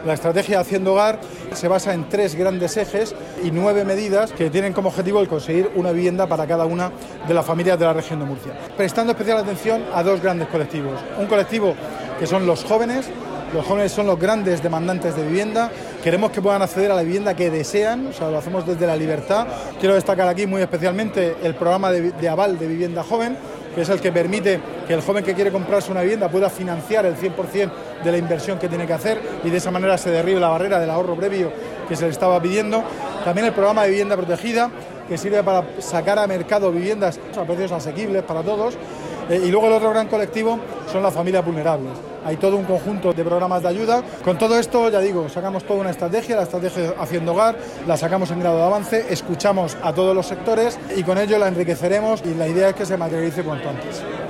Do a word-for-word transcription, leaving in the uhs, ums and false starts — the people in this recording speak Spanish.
La estrategia Hacienda Hogar se basa en tres grandes ejes y nueve medidas que tienen como objetivo el conseguir una vivienda para cada una de las familias de la región de Murcia, prestando especial atención a dos grandes colectivos. Un colectivo que son los jóvenes. Los jóvenes son los grandes demandantes de vivienda. Queremos que puedan acceder a la vivienda que desean, o sea, lo hacemos desde la libertad. Quiero destacar aquí muy especialmente el programa de, de aval de vivienda joven, que es el que permite que el joven que quiere comprarse una vivienda pueda financiar el cien por ciento de la inversión que tiene que hacer y de esa manera se derribe la barrera del ahorro previo que se le estaba pidiendo. También el programa de vivienda protegida, que sirve para sacar a mercado viviendas a precios asequibles para todos. Eh, y luego el otro gran colectivo son las familias vulnerables. Hay todo un conjunto de programas de ayuda. Con todo esto, ya digo, sacamos toda una estrategia, la estrategia Hacienda Hogar, la sacamos en grado de avance, escuchamos a todos los sectores y con ello la enriqueceremos y la idea es que se materialice cuanto antes.